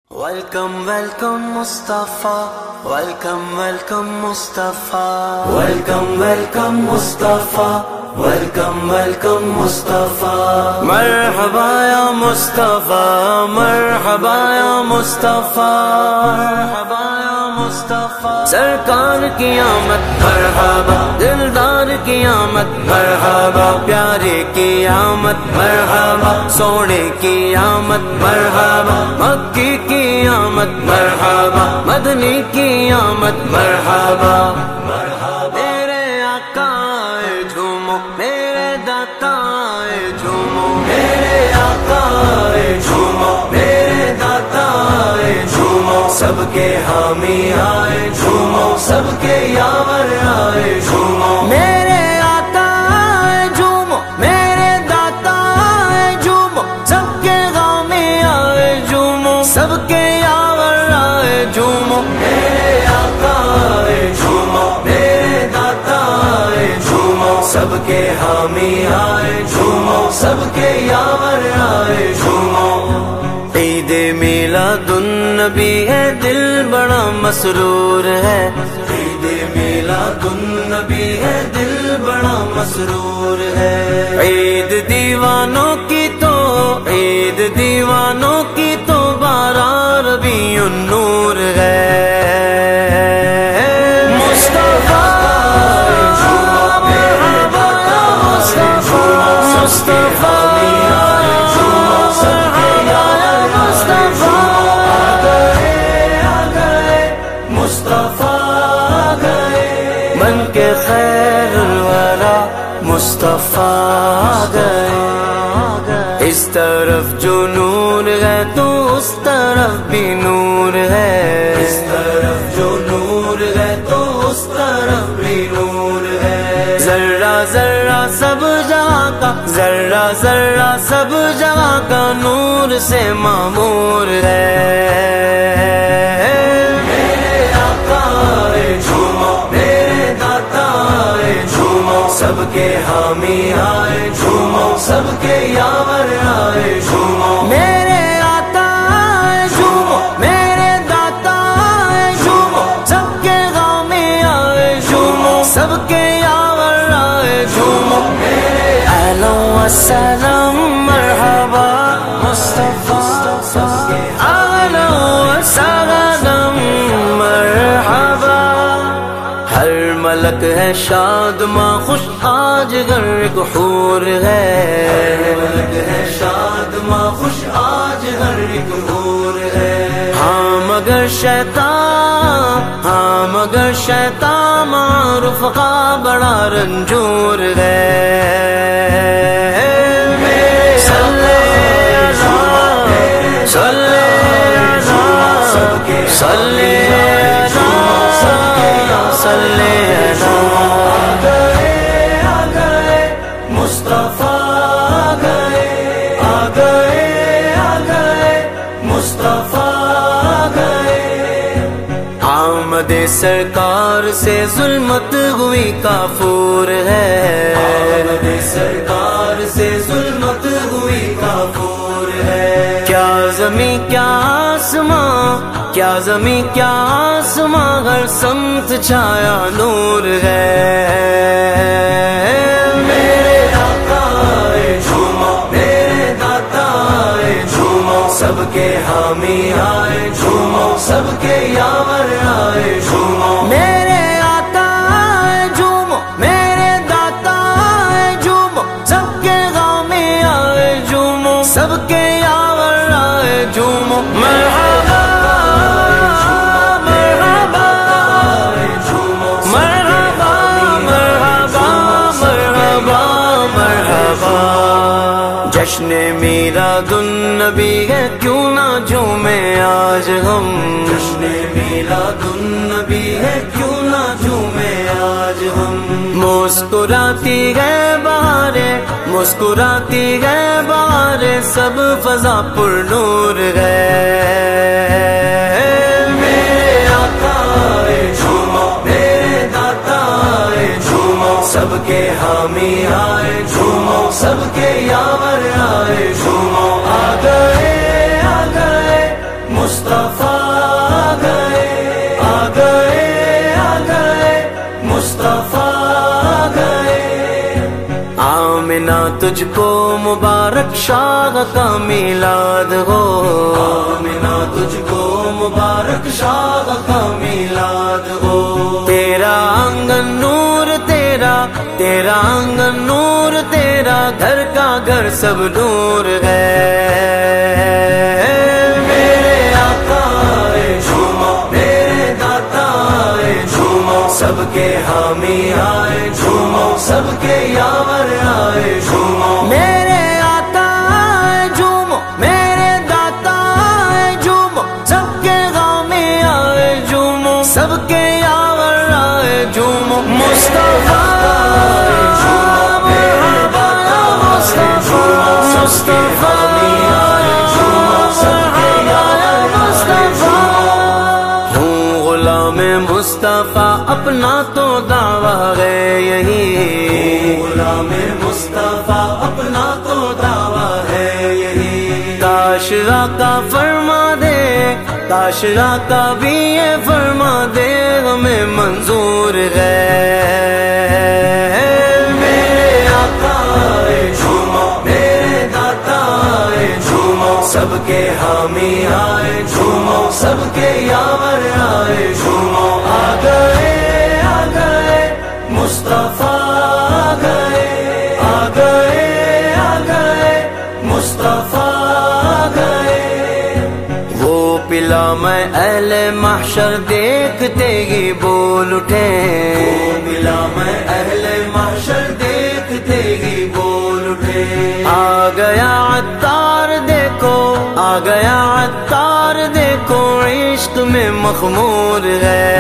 Welcome, welcome Mustafa. Welcome, welcome Mustafa. Welcome, welcome Mustafa. Welcome, welcome Mustafa. Marhaba ya Mustafa. Marhaba ya Mustafa. Marhaba ya Mustafa. سرکار کی آمد مرحبا، دلدار کی آمد مرحبا، پیارے کی آمد مرحبا، سونے کی آمد مرحبا، مکی کی آمد مرحبا، مدنی کی آمد مرحبا۔ میرے آقا آئے جھومو، میرے داتا آئے جھومو، میرے آقا آئے جھومو، میرے داتا آئے جھومو، سب کے حامی آئے جھومو، سب کے یاور آئے جھومو، میرے آقا آئے جھومو، میرے داتا آئے جھومو، سب کے غامی آئے جھومو، سب کے یاور آئے جھومو، میرے آقا آئے جھومو، میرے داتا آئے جھومو، سب کے حامی آئے جھومو، سب کے یاور آئے جھومو۔ عید میلاد النبی ہے، دل بڑا مسرور ہے، عید میلاد النبی ہے، دل بڑا مسرور ہے۔ عید دیوانوں کی تو، عید دیوانوں کی تو، بارہ ربیع النور ہے۔ مصطفیٰ مصطفیٰ کے خیر الورا مصطفیٰ گئے، اس طرف جو نور ہے تو اس طرف بھی نور ہے، اس طرف جو نور ہے تو اس طرف بھی نور ہے۔ ذرہ ذرہ سب جہاں کا، ذرہ ذرہ سب جہاں کا نور سے معمور ہے۔ سب کے حامی آئے جھومو، سب کے یاور آئے جھومو، میرے آقا آئے جھومو، میرے داتا آئے جھومو، سب کے غامی آئے جھومو، سب کے یاور آئے جھومو، میرے اہلا و سلام مرحبا مصطفیٰ، اہلا و سلام مرحبا۔ ہر ملک ہے شاد ماں خوش، آج گھر ایک حور ہے، ہر ملک ہے شاد ماں خوش، آج گھر ایک حور ہے۔ ہاں مگر شیطان، ہاں مگر شیطان معروف کا بڑا رنجور ہے۔ آمد سرکار سے ظلمت ہوئی کافور ہے، آمد سرکار سے ظلمت ہوئی کافور ہے۔ کیا زمین کیا آسماں، کیا زمین کیا آسماں، ہر سمت چھایا نور ہے۔ میرے آقا آئے جھومو، میرے داتا آئے جھومو، سب کے حامی آئے جھومو، سب کے یاور آئے جھومو، میرے آقا آئے جھومو، میرے داتا آئے جھومو، سب کے غامی آئے جھومو، سب کے یاور آئے جھومو، مرحبا مرحبا مرحبا مرحبا مرحبا مرحبا۔ جشن میلاد النبی ہے، کیوں نہ جھومے آج ہم، جشن میلاد النبی ہے، کیوں نہ جھومے آج ہم۔ مسکراتی ہے بہاریں، مسکراتی ہے بہاریں، سب فضا پر نور ہے۔ میرے آقا آئے جھومو، میرے داتا آئے جھومو، سب کے حامی آئے جھومو، سب کے یاور آئے جھومو، آ گئے مصطفیٰ۔ تجھ کو مبارک شاہ کا میلاد ہو، آمینہ تجھ کو مبارک شاہ کا میلاد ہو۔ تیرا آنگن نور تیرا، تیرا آنگن نور تیرا، گھر کا گھر سب نور ہے۔ میرے آقا آئے جھومو، میرے داتا آئے جھومو، سب کے حامی آئے جھومو، سب کے یاور آئے جھومو۔ میرے آقا آئے جھومو، میرے داتا آئے جھومو، سب کے حامی آئے جھومو، سب کے یاور آئے جھومو۔ مصطفیٰ مصطفیٰ اپنا تو دعویٰ ہے یہی، غلام مصطفیٰ اپنا تو دعویٰ ہے یہی۔ کاش آقا فرما دے، کاش آقا بھی یہ فرما دے، ہمیں منظور ہے۔ میرے آقا آئے جھومو، میرے داتا آئے جھومو، سب کے حامی آئے جھومو، سب کے یاور آئے جھومو۔ آ گئے مصطفیٰ، آ گئے مصطفیٰ آ گئے۔ وہ پلا میں اہل محشر دیکھتے ہی بول اٹھے، وہ پلا میں اہل محشر دیکھتے ہی بول اٹھے۔ آ گیا عطار دیکھو، آ گیا عطار دیکھو، عشق میں مخمور ہے۔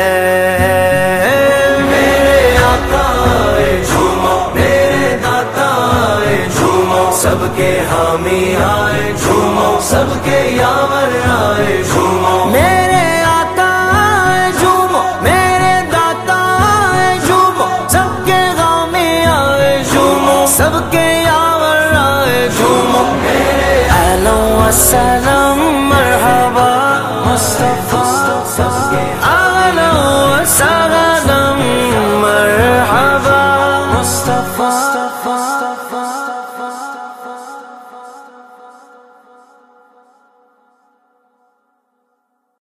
میرے آقا آئے جھومو، میرے داتا آئے جھومو، سب کے حامی آئے جھومو، سب کے یاور آئے جھومو۔ میرے آقا آئے جھومو، میرے داتا آئے جھومو، سب کے حامی آئے جھومو، سب کے یاور آئے جھومو۔ اہلا و سہلا